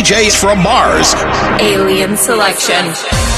DJs from Mars. Alien Selection.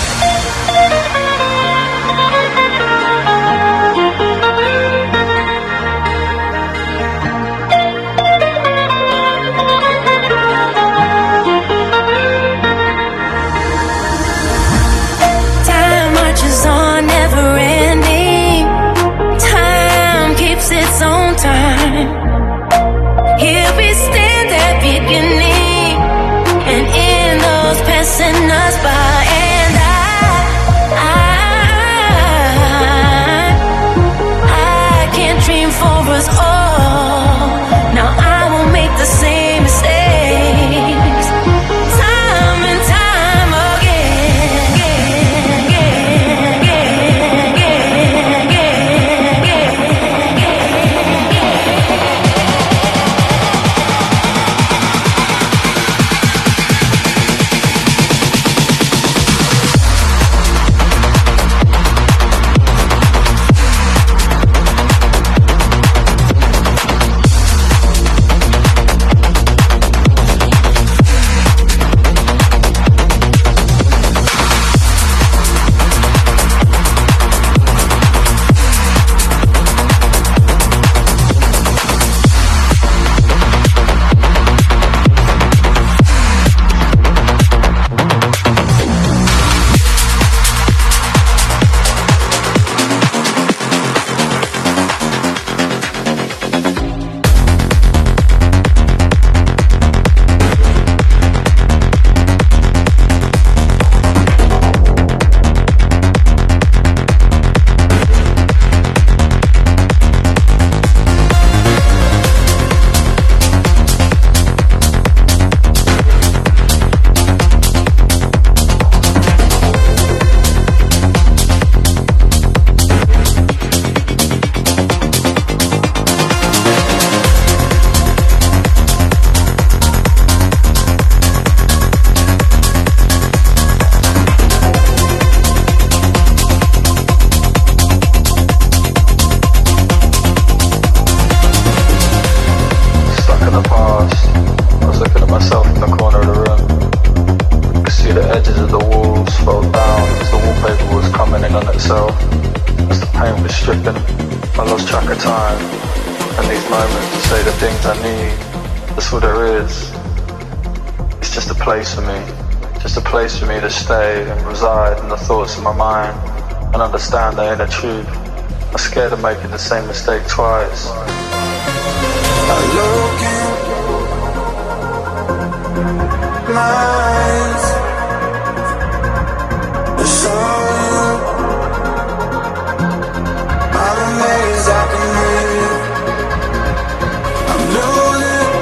In my mind and understand the inner truth. I'm scared of making the same mistake twice. I look in my eyes, I saw you. I'm amazed I can live. I'm losing.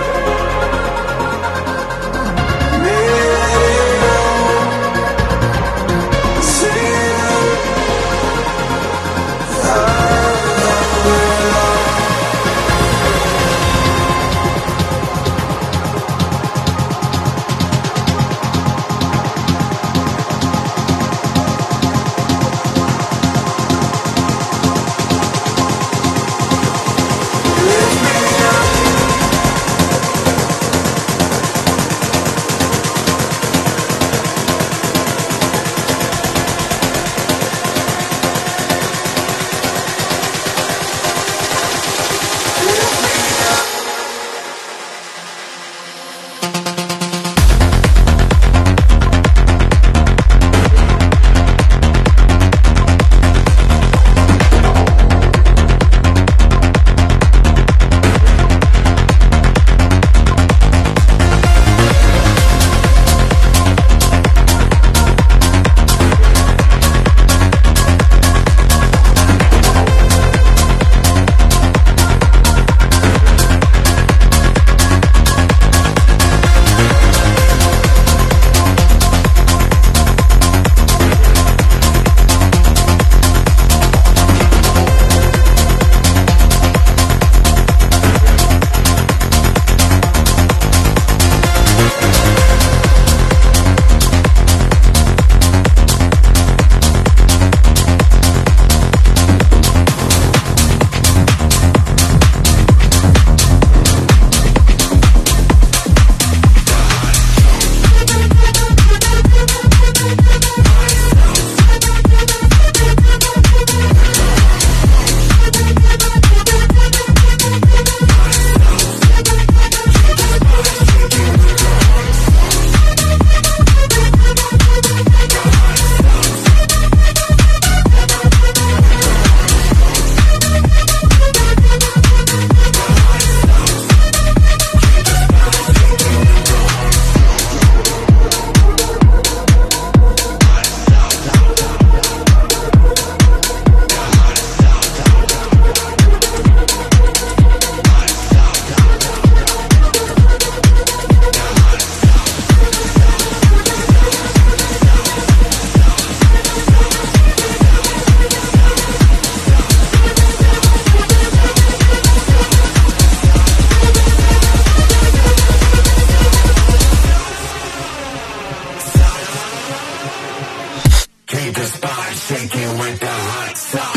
Keep the spot shaking with the hot sauce.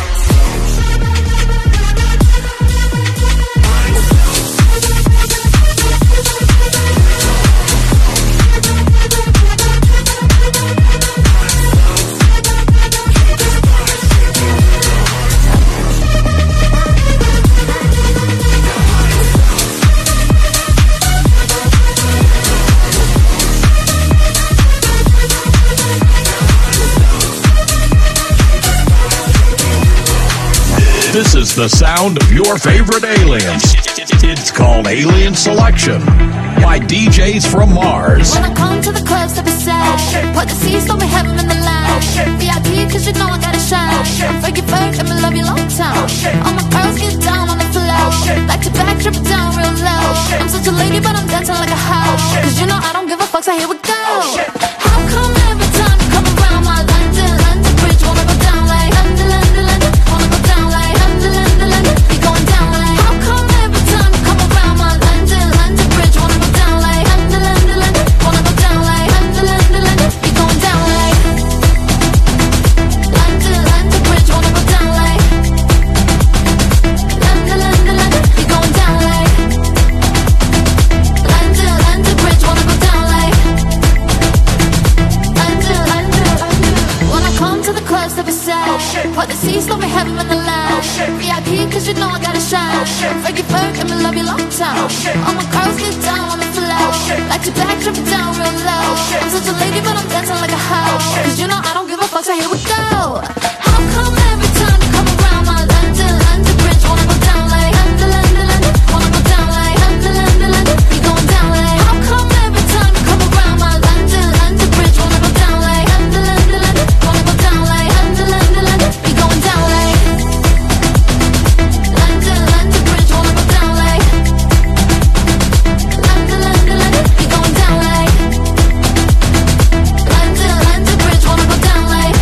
This is the sound of your favorite aliens. It's called Alien Selection by DJs from Mars. When I come to the clubs to be sad, put the seats on me, have them in the line. VIP, cause you know I gotta shine. I'm Fergie Ferg, let me love you long time. All my girls get down on the floor, back to back, trip it down real low. I'm such a lady, but I'm dancing like a hoe. Cause you know I don't give a fuck, so here we go. How come every time you come around my London bridge, wanna go down like London, wanna go down like you going down like. How come every time you come around my London bridge, wanna go down like wanna go down like you going down like London bridge, wanna go down like you going down like London bridge, wanna go down like when I come to the clubs to be sad, put the seats on me, have them in the line. VIP, cause you know I gotta shine. Fergie Ferg, let me love you long time. All my girls get down on the floor, back to back, trip it down real low. I'm such a lady, but I'm dancing like a hoe. Cause you know I don't give a fuck, so here we go. How come every time you come around my London bridge, wanna go down like wanna go down like you going down like. How come every time you come around my London bridge, wanna go down like wanna go down like you going down like London bridge, wanna go down like you going down like London bridge, wanna go down like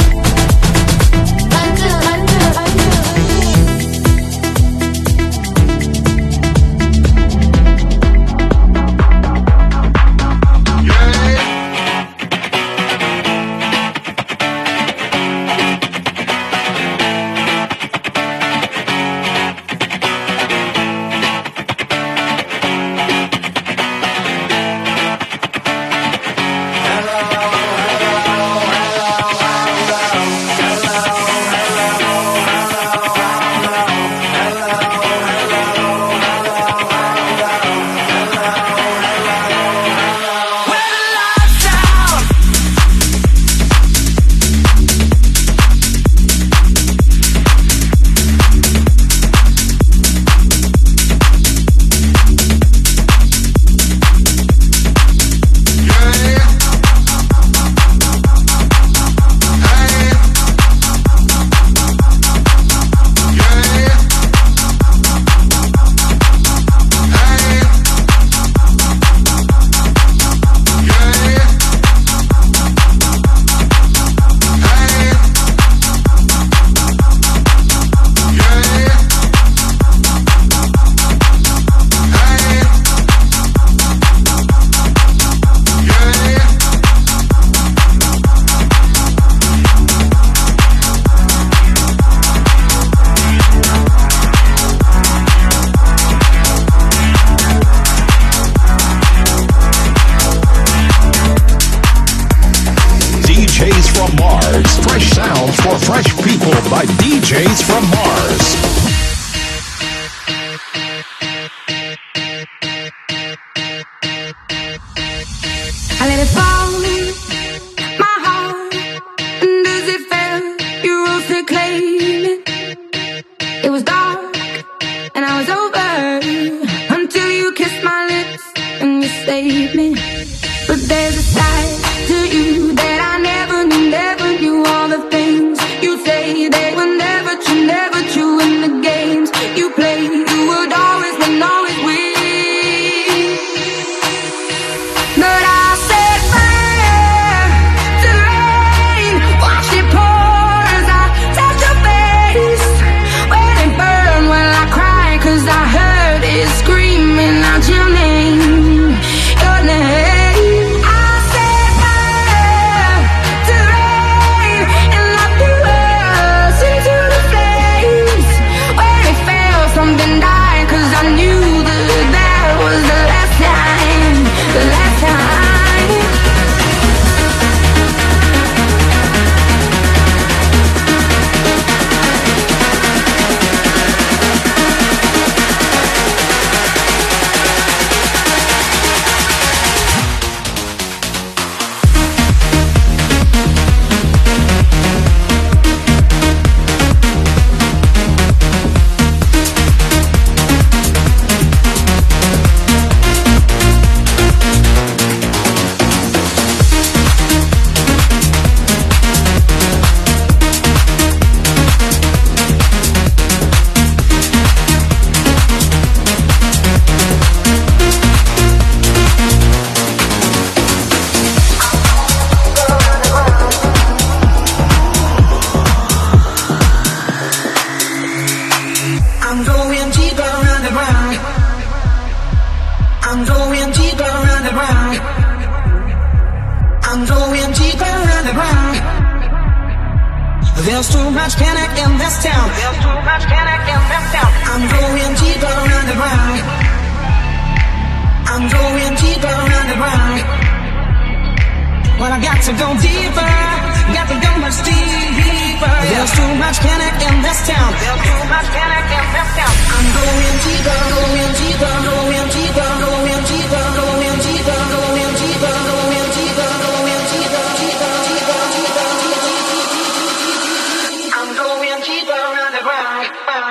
Fresh sounds for fresh people by DJs from Mars. I let it fall, my heart, and as it fell, you rose to claim it. It was dark, and I was over, until you kissed my lips, and you saved me. But there's a side to you that I never knew all the things you say, they were never true in the games you play. You would always win, always win. But I said There's too much panic in this town. There's too much panic in this town. I'm going deeper underground. I'm going deeper underground. Well, I got to go deeper. Got to go much deeper. There's too much panic in this town. There's too much panic in this town. I'm going deeper, going deeper, going deeper, going deeper, going deeper, going deeper, going deeper, going deeper, deeper, deeper, deeper, deeper. I'm going deeper underground.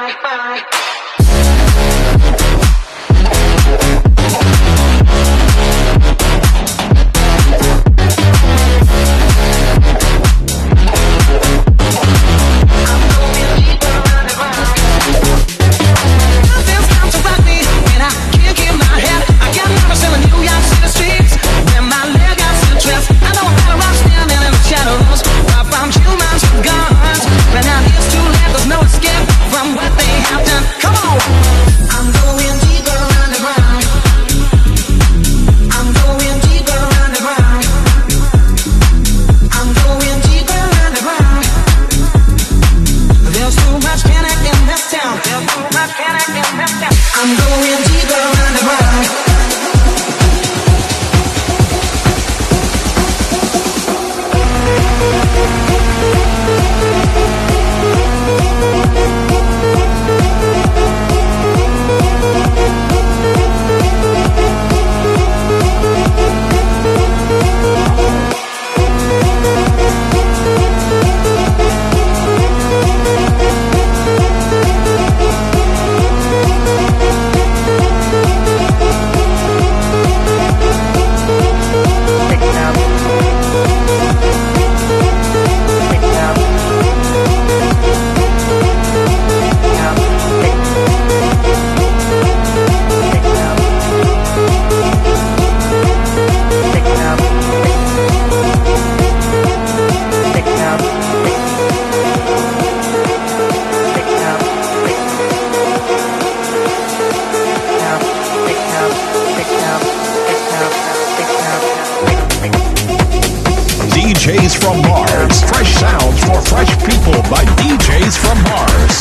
DJs from Mars. Fresh sounds for fresh people by DJs from Mars.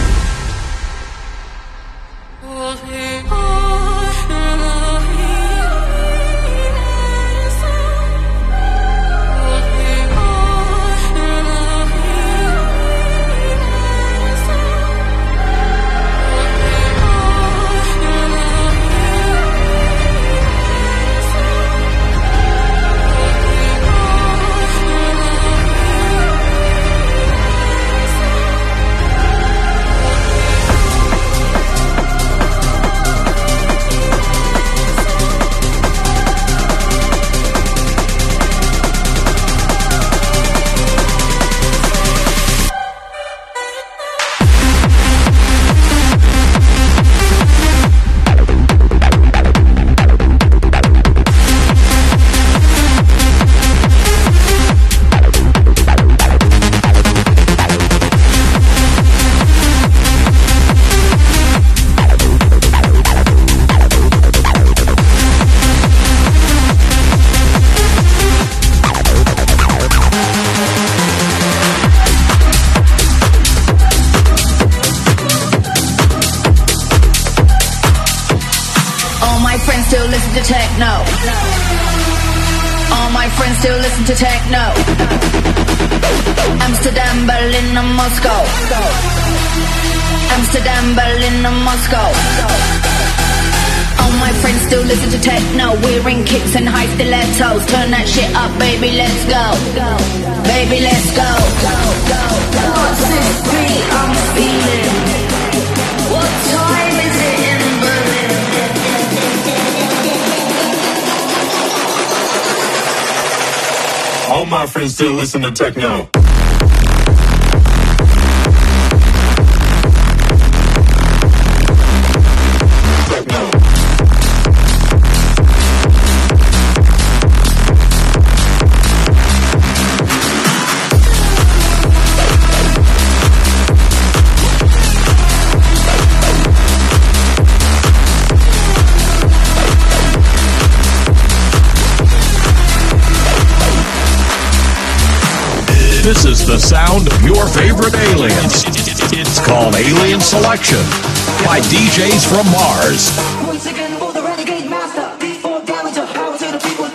Techno. All my friends still listen to techno. Amsterdam, Berlin, and Moscow. Amsterdam, Berlin, and Moscow. All my friends still listen to techno. We're in kicks and high stilettos. Turn that shit up, baby, let's go. Baby, let's go. What's this beat I'm feeling? What time is it in Berlin? All my friends still listen to techno. This is the sound of your favorite aliens. It's called Alien Selection by DJs from Mars. Once again, for the renegade master, before damage of power to the people.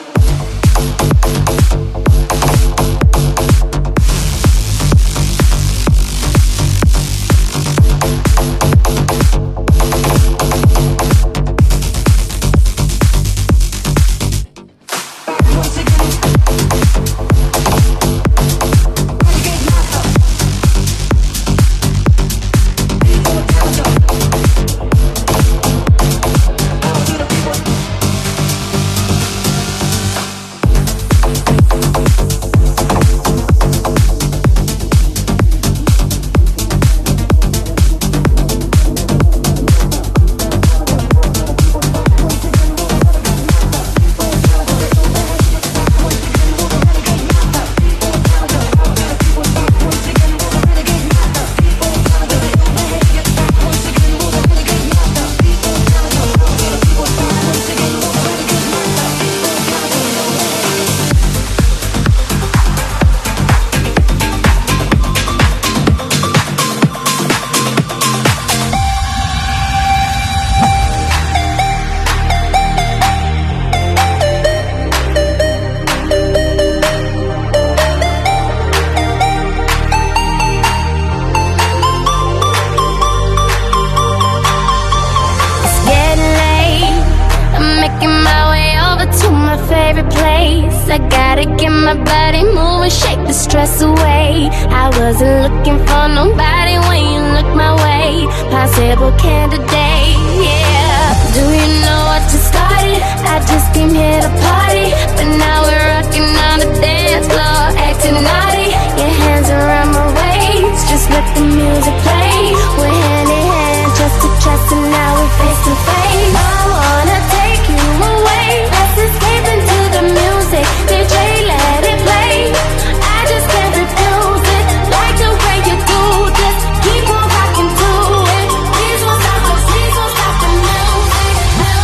I gotta get my body moving, shake the stress away. I wasn't looking for nobody when you look my way. Possible candidate, yeah. Do you know what just started? I just came here to party, but now we're rocking on the dance floor, acting naughty. Your hands around my waist, just let the music play. We're hand in hand, chest to chest, and now we're face to face. I wanna take you away, let's escape into the music. DJ, let it play. I just can't refuse it. Like the way you do this. Keep on rocking to it. Please don't stop the, please don't stop the music.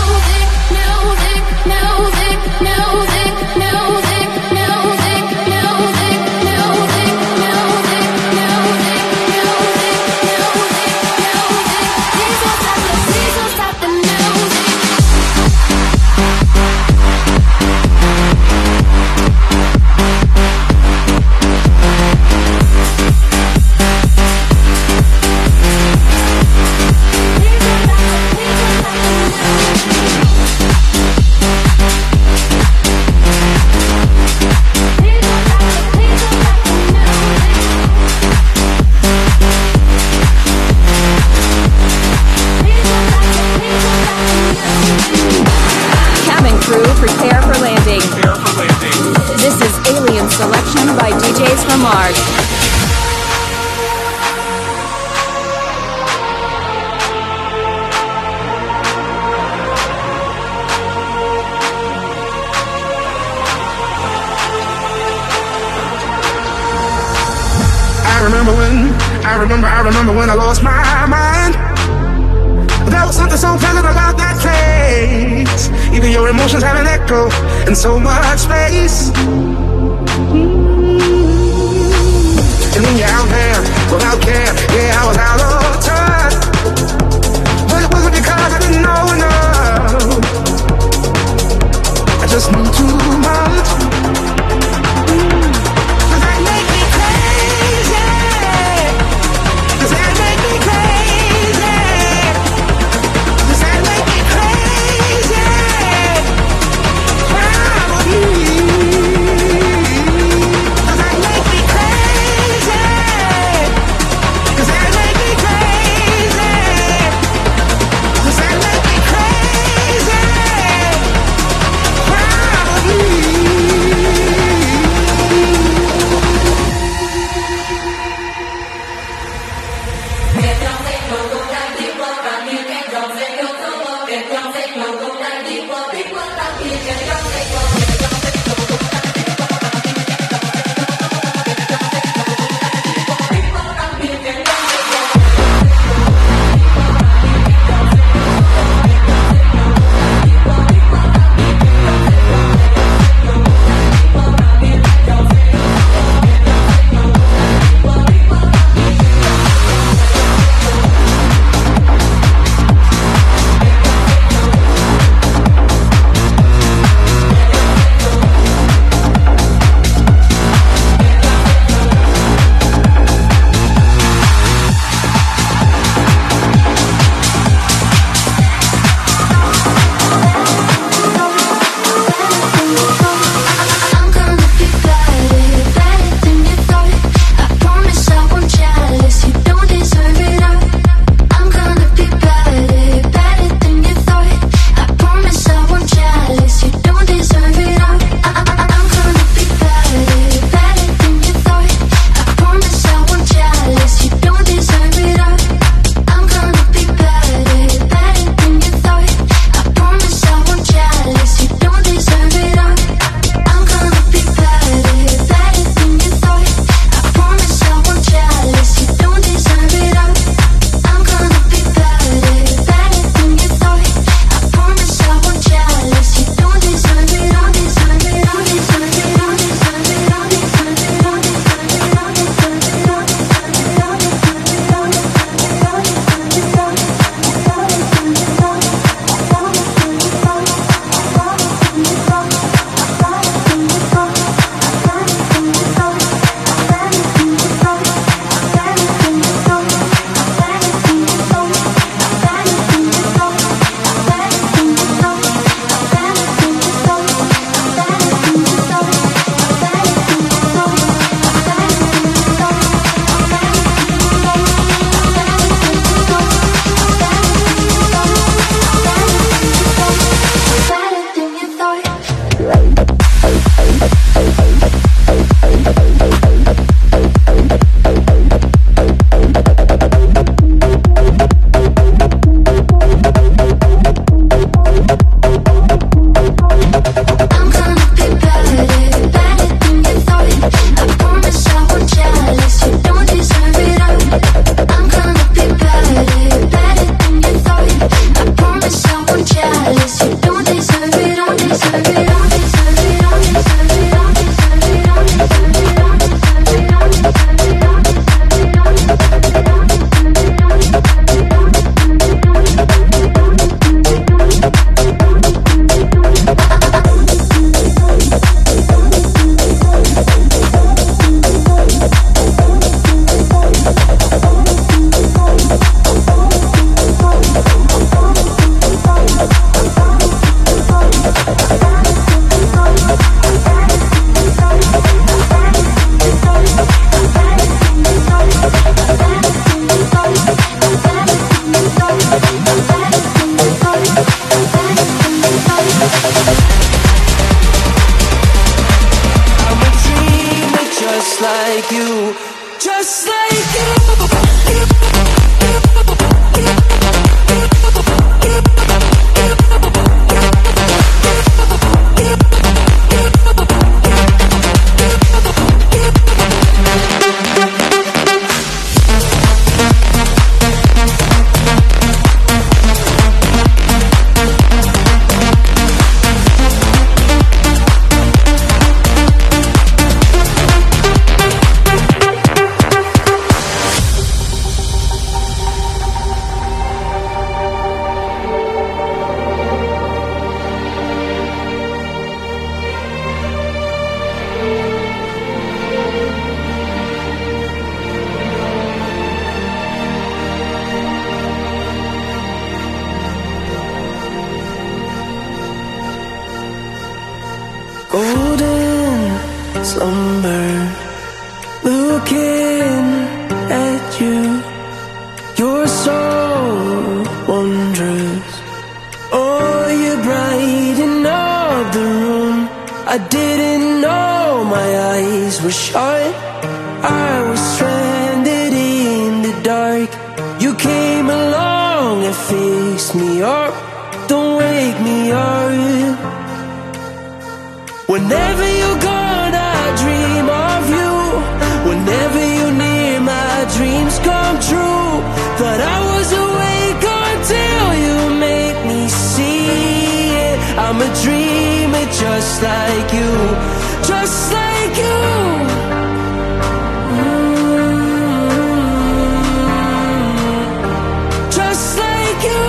Music, music, music, music, music, music, music, music, music, music, music. Please don't stop the, please don't stop the music. Cabin crew, prepare for landing. This is Alien Selection by DJs from Mars. I remember when I lost my mind. There was something so pleasant about that place. Even your emotions have an echo in so much space. And when you're out there without care, yeah, I was out of touch. But it wasn't because I didn't know enough. I just knew too much. Does that make me crazy? Does that make me crazy? Does that make me crazy? Probably. just like you. Golden slumber, looking at you. You're so wondrous. Oh, you brighten up the room. I didn't know my eyes were shut. I was stranded in the dark. You came along and fixed me up. Don't wake me up. Whenever you're gone, I dream of you. Whenever you're near, my dreams come true. Thought I was awake until you make me see it. I'm a dreamer just like you, just like you. Just like you.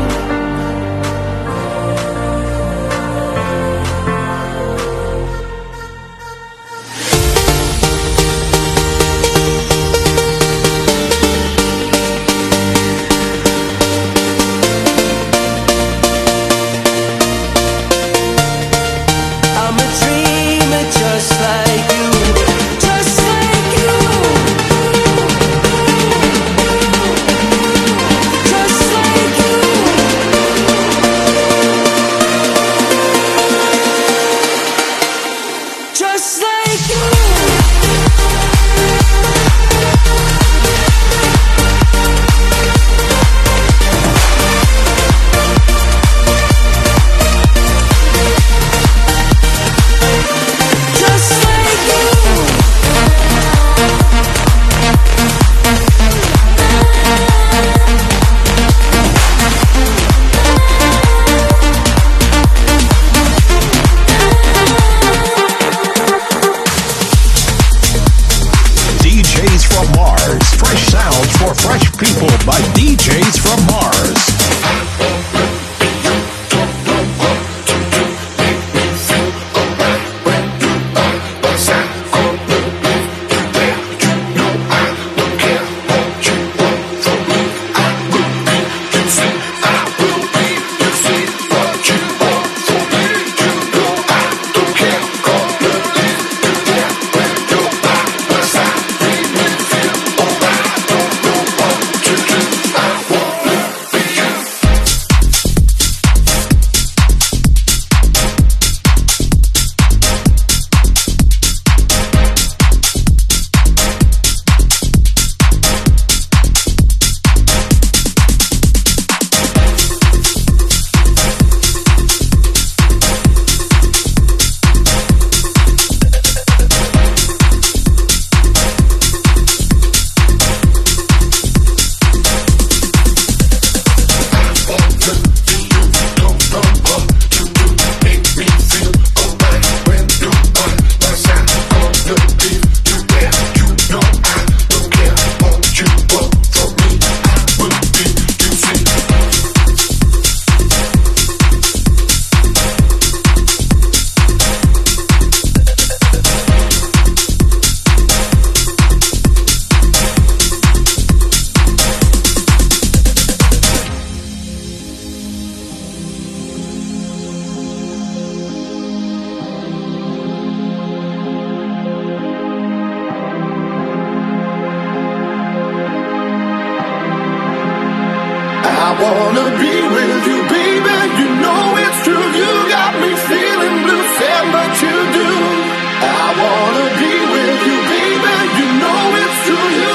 wanna be with you, baby. You know it's true. You got me feeling blue, said what you do. I wanna be with you, baby. You know it's true.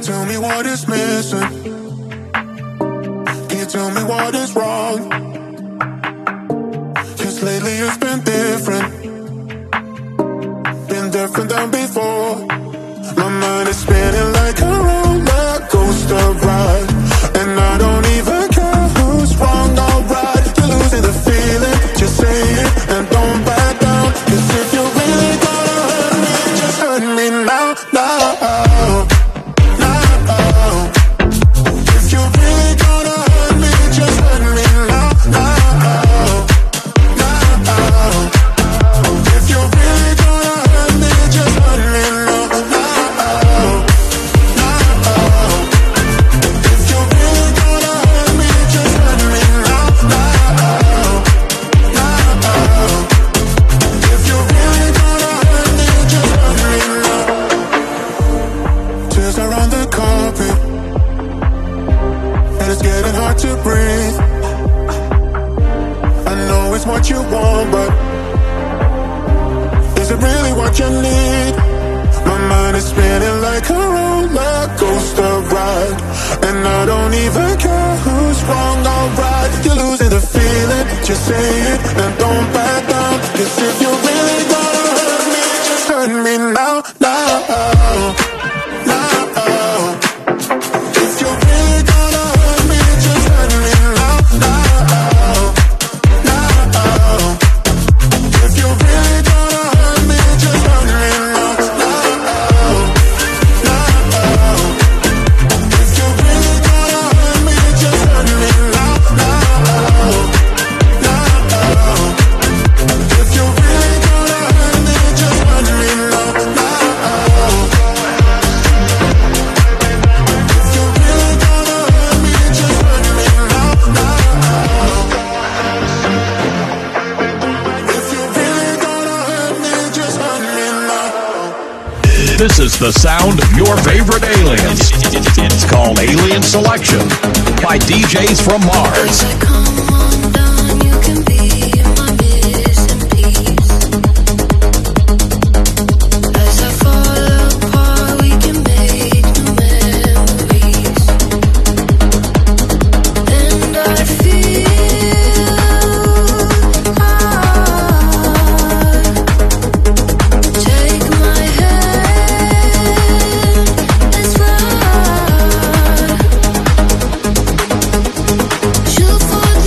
tell me what is missing? Can you tell me what is wrong? 'Cause lately it's been different than before. My mind is spinning like a roller coaster ride, and I don't even care who's wrong or right. You're losing the feeling, just say it and don't back down. 'Cause if you're really gonna hurt me, just hurt me now, now. What you want, but is it really what you need? My mind is spinning like a roller coaster ride, and I don't even care who's wrong or right. You're losing the feeling, just say it and don't back down. 'Cause if you're really gonna hurt me, just hurt me now, now, now. If you're really gonna hurt me, just hurt me now, now. This is the sound of your favorite aliens. It's called Alien Selection by DJs from Mars. Shoot for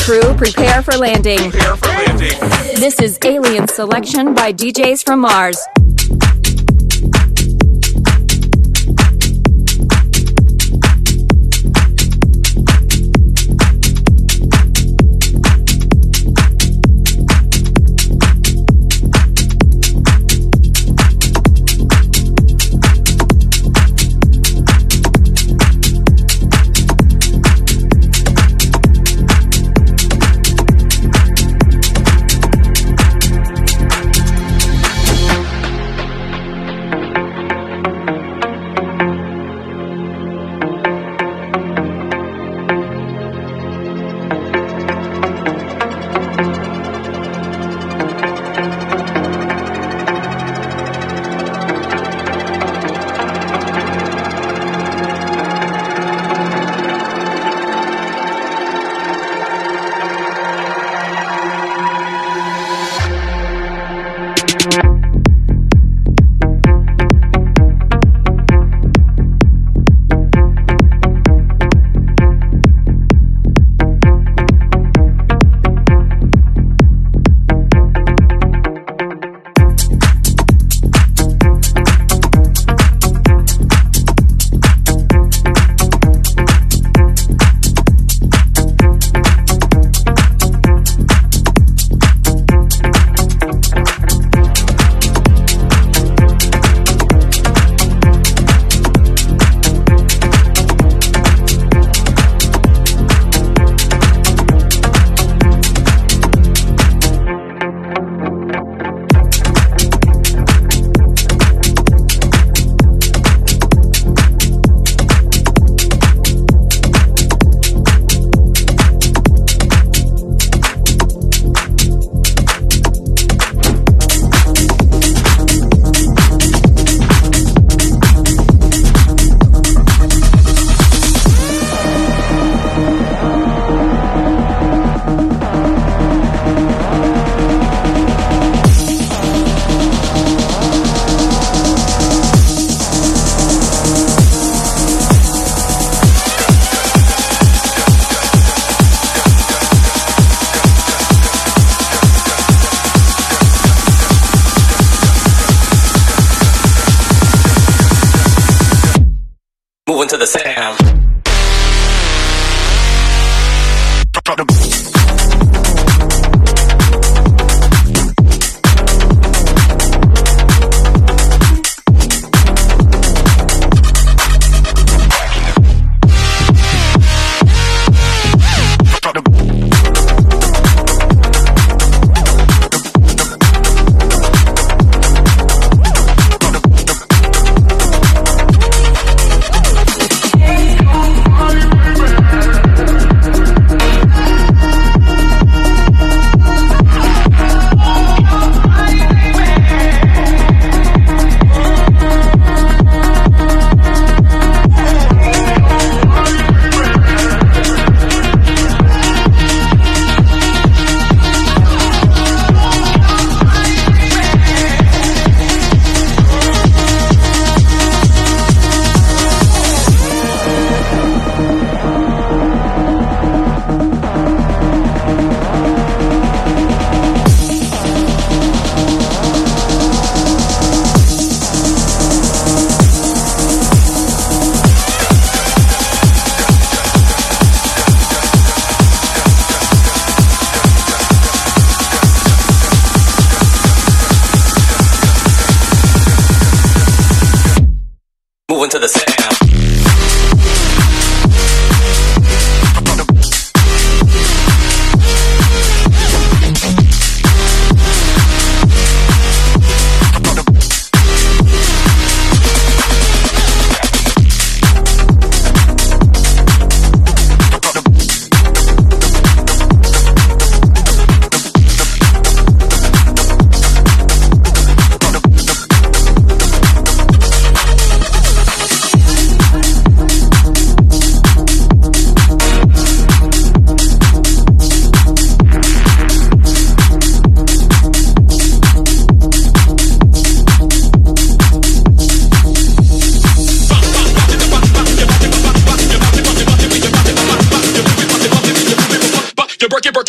crew, prepare for landing. This is Alien Selection by DJs from Mars.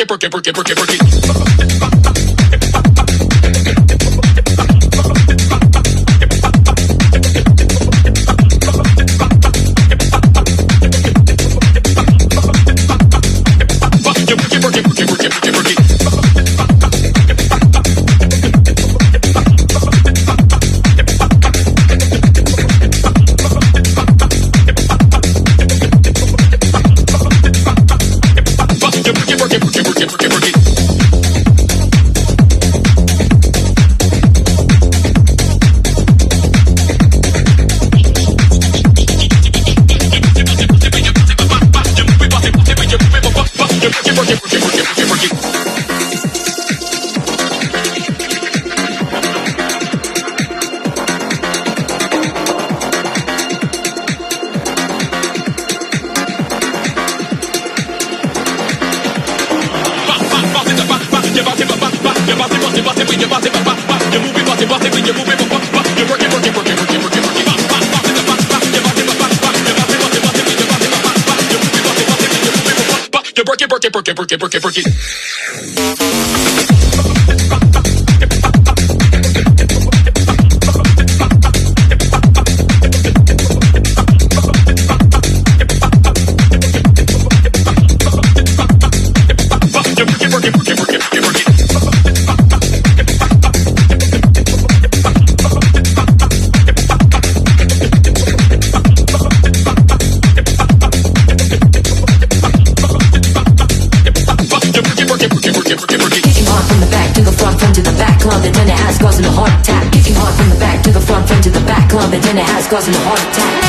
Causing a heart attack.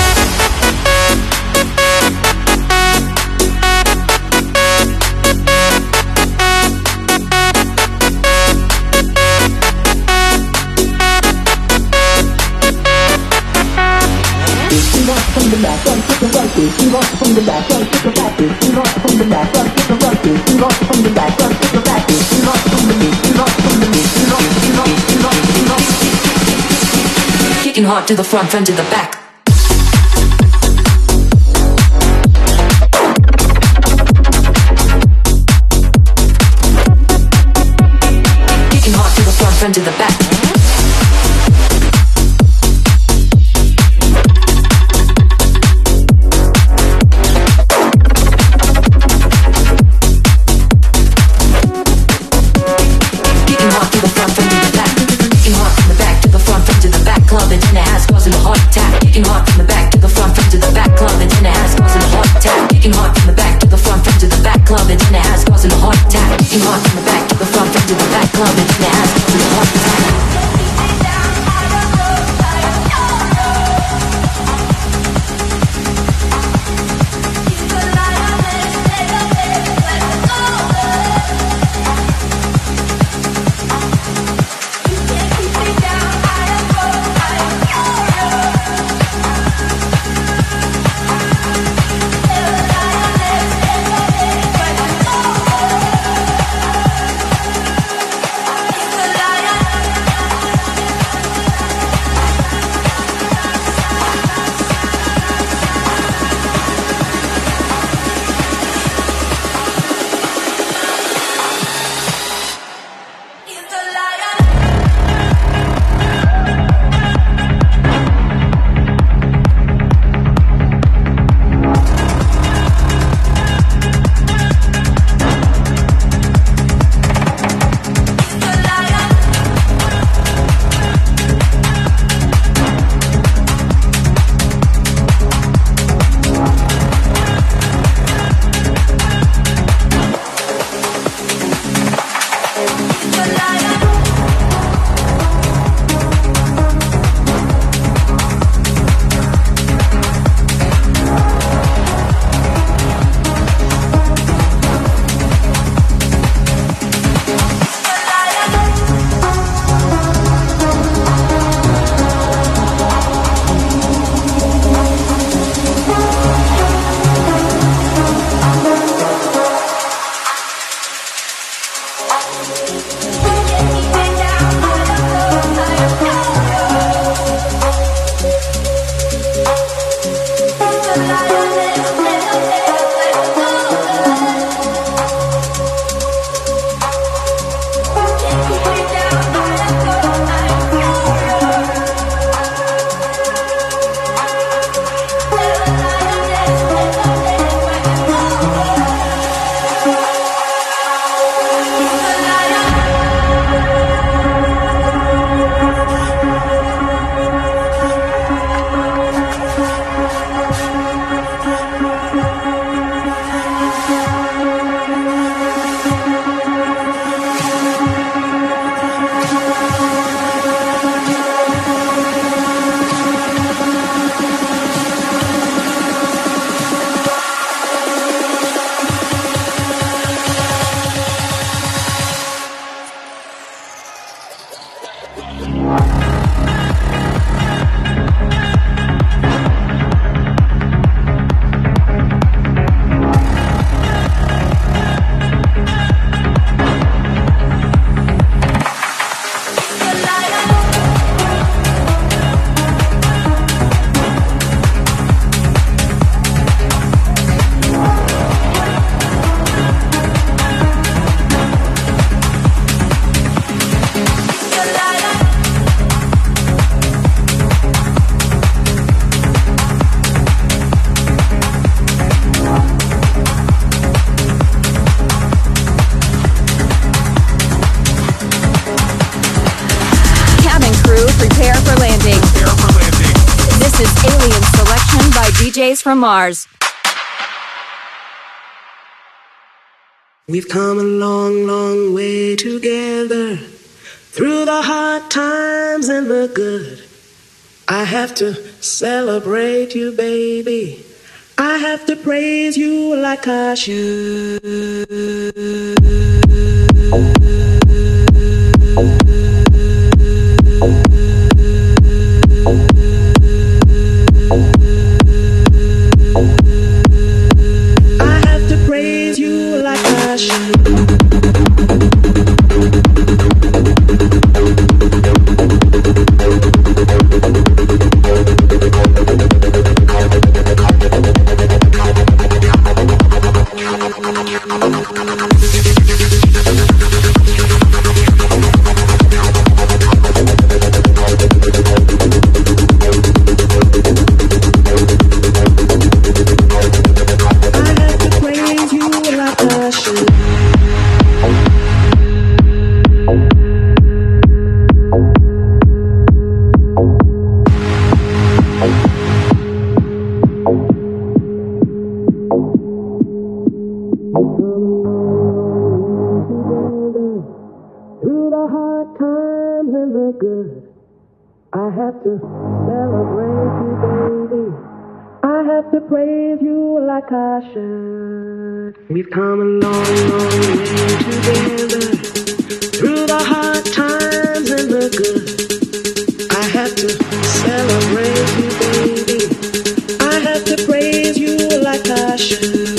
From the back, from the back, from the back, from the back, from the back, from the back, kicking hard to the front to the back. Kicking hard to the front to the back. This is Alien Selection by DJs from Mars. We've come a long, long way together, through the hard times and the good. I have to celebrate you, baby. I have to praise you like I should. I have to praise you like I should. We've come a long, long way together, through the hard times and the good. I have to celebrate you, baby. I have to praise you like I should.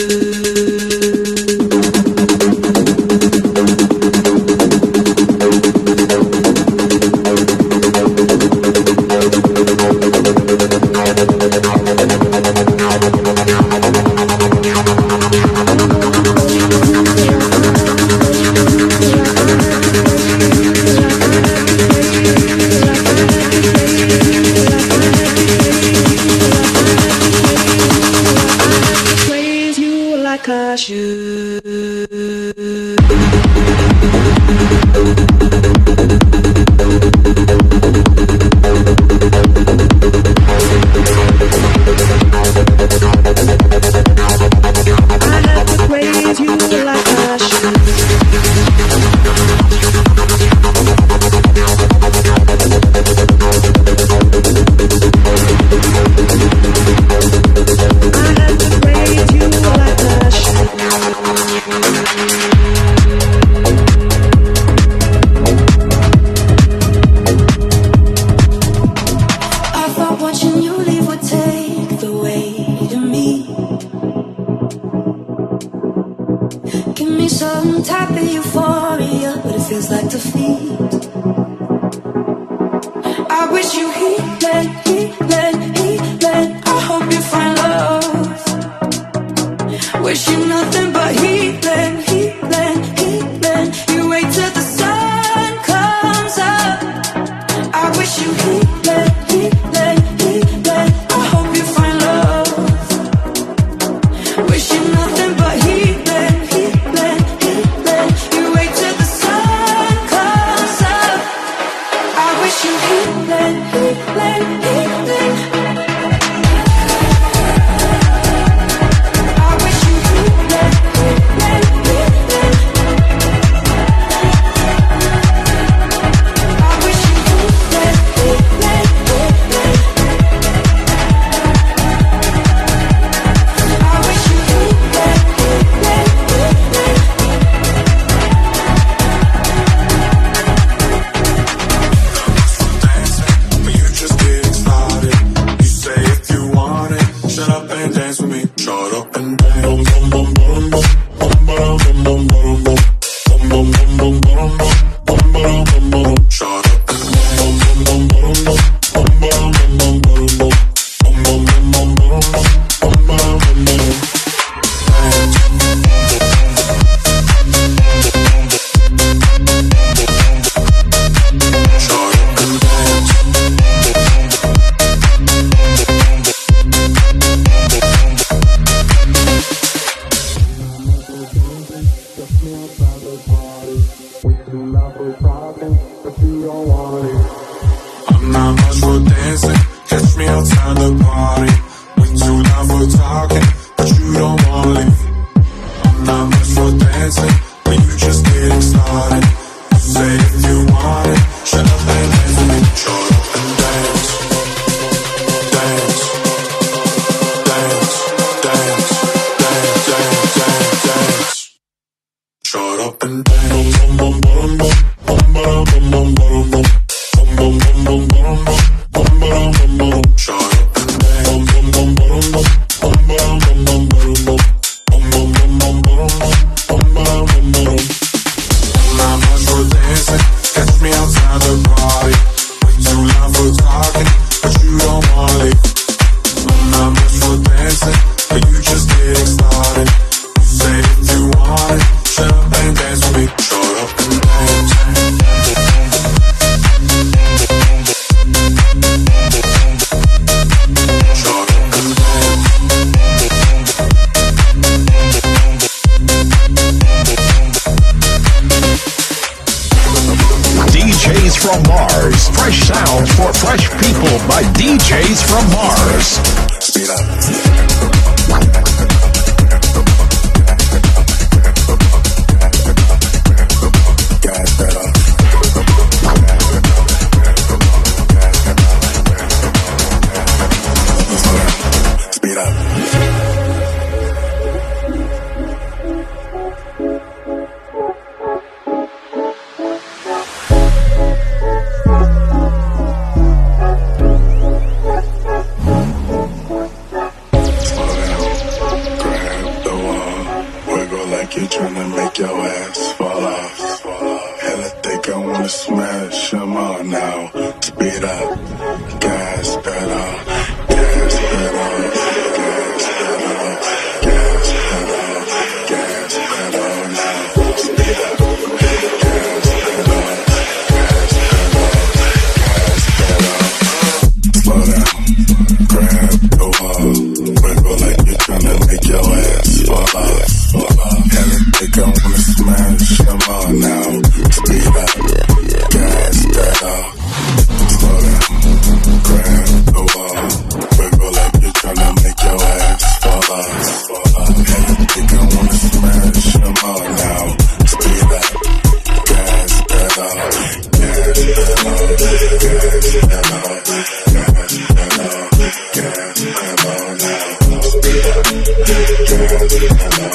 Catch me outside the party. We too loud for talking, but you don't wanna leave. I'm not much for dancing, but you just getting started. You say if you want it, shut up and dance with me. Shut up and dance. Dance. Dance. Dance. Dance. Dance. Dance. Dance. Shut up and dance. Bum bum bum bum bum bum bum bum bum. Bum bum bum bum bum bum bum bum bum. Shut up and dance. Bum bum bum bum bum bum bum bum bum bum bum. Bum bum bum bum bum bum bum bum bum. I'm not much for dancing. Catch me outside the party. Way too loud for talking, but you don't wanna leave. I'm not much for dancing, but you just getting started. You say if you want it, shut up and dance with me. Shut up and dance. DJs from Mars. Fresh sounds for fresh people by DJs from Mars. Speed up. Gas pedal. Speed up. You're tryna make your ass fall off. Hell, I think I wanna smash them all now. Speed up, gas pedal, gas pedal, gas pedal, gas pedal, gas pedal now. Speed up, gas pedal, gas pedal, gas pedal. Slow down, grab the wall, wiggle like you're tryna make your ass fall off. Hell, I think I wanna smash them all now. Speed up, gas pedal. Slow down, grab the wall. Wiggle like you're tryna make your ass fall off. Hell, I think I wanna smash them all now. Speed up, gas pedal. Gas pedal, gas pedal, gas pedal, gas pedal now. Speed up, gas pedal.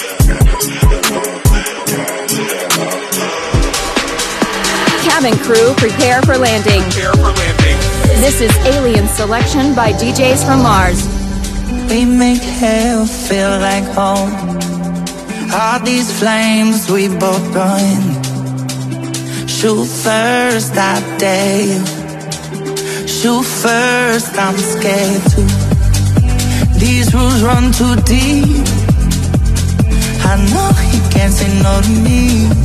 Cabin crew, prepare for landing. This is Alien Selection by DJs from Mars. We make hell feel like home. All these flames we both burn. Shoot first, I dare you. Shoot first, I'm scared too. These rules run too deep. I know he can't say no to me.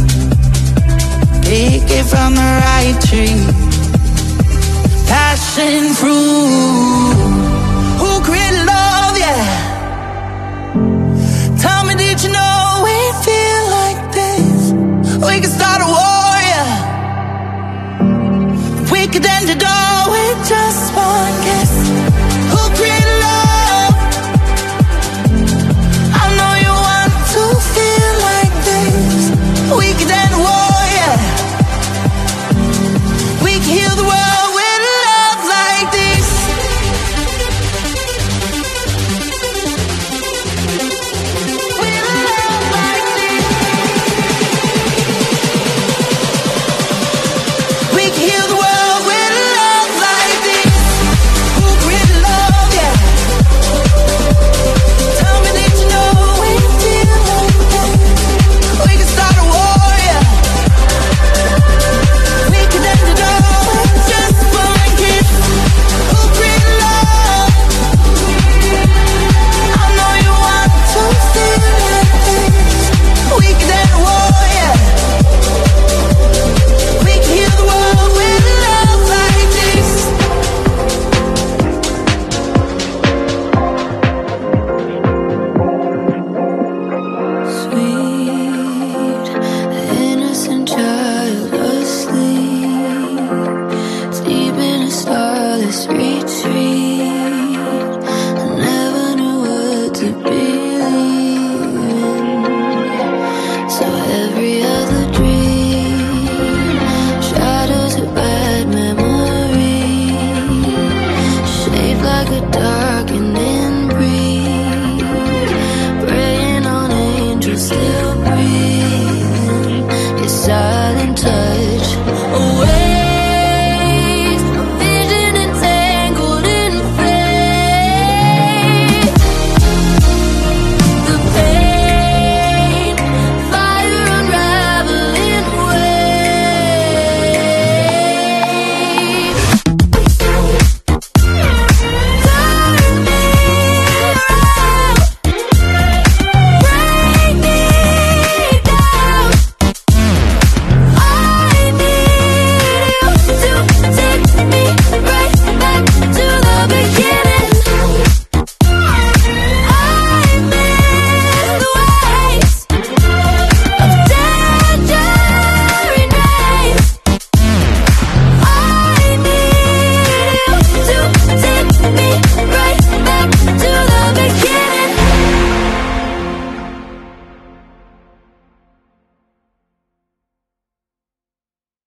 Pick it from the right tree. Passion fruit. Who created love, yeah? Tell me, did you know we feel like this? We could start a war, yeah. We could end it all.